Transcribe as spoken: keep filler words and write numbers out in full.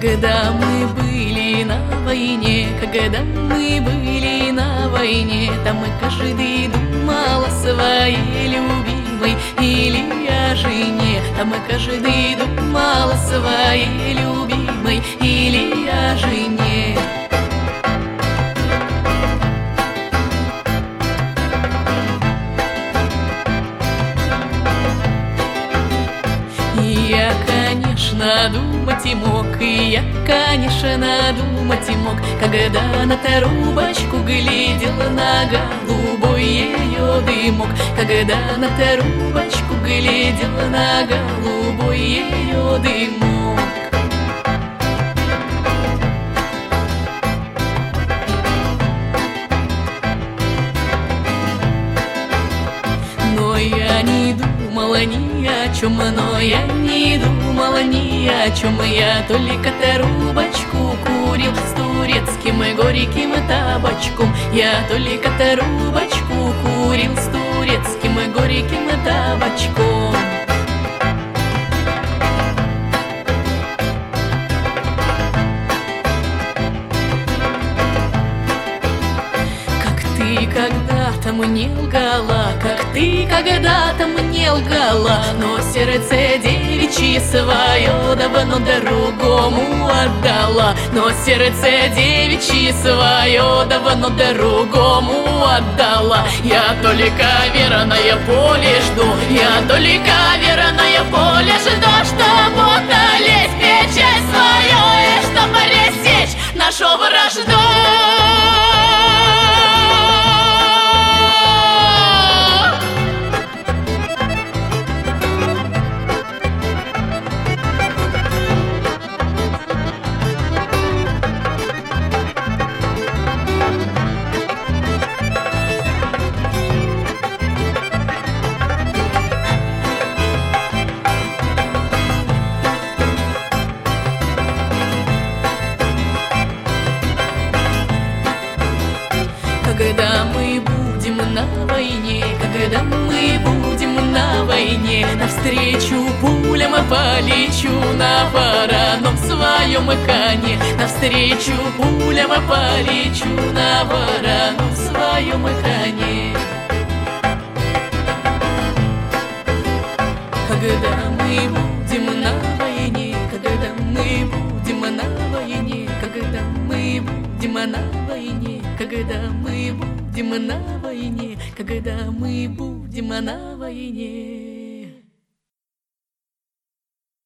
Когда мы были на войне, когда мы были на войне, там мы каждый думал о своей любимой или о жене. Там мы каждый думал о своей любимой или о жене. И я, конечно, думать и мог, и я, конечно, думать и мог, когда на трубочку глядел на голубой ее дымок, когда на трубочку глядел на голубой ее дымок. Но я не думала ни о чем, но я не думала ни о чем. Я только трубочку курил с турецким и горьким табачком. Я только трубочку курил с турецким и горьким табачком. Ты когда-то мне лгала, как ты когда-то мне лгала, но сердце девичье свое давно другому отдала. Но сердце девичье свое давно другому отдала. Я только верное поле жду, я только верное поле жду, чтоб утолить печаль свою и чтоб пресечь нашу вражду. Когда мы будем на войне, когда мы будем на войне, навстречу пулям полечу на вороном своем коне. Навстречу пулям полечу на вороном своем коне. Когда мы будем на войне, когда мы будем на войне, когда мы будем на войне, когда мы будем на войне, когда мы будем на войне.